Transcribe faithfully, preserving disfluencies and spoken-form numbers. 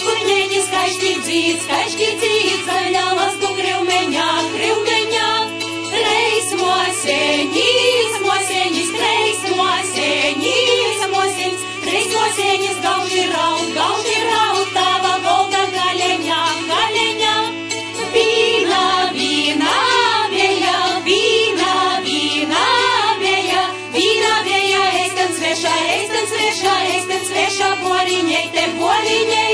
Kurņēņi skaisti dzīt, skaisti dzīt, zaļavas tu krivmeņā, krivmeņā. Treis moseņis, moseņis, treis moseņis, moseņis, treis moseņis, gauži raud, gauži raud, tava golda galeņā, galeņā. Vīna, vīna, vēja, vīna, vīna, vēja, vīna, vēja, es ten sveša, es ten sveša, es ten sveša, boriņei, te boriņei.